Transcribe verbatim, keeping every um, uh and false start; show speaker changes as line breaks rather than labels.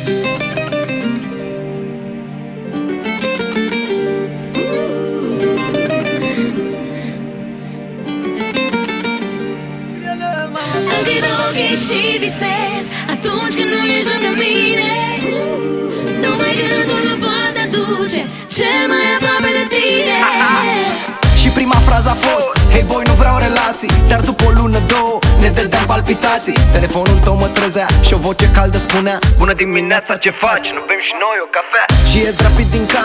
Închid ochii și visez atunci când nu ești lângă mine. Numai gândul mă poate aduce cel mai aproape de tine.
Și prima frază a fost: hei boy, nu vreau relații. Dar după o lună, două, ne dădeam palpitații. Telefonul tău mă trezea și o voce caldă spunea: bună dimineața, ce faci? Nu bem și noi o cafea? Și ies rapid din casă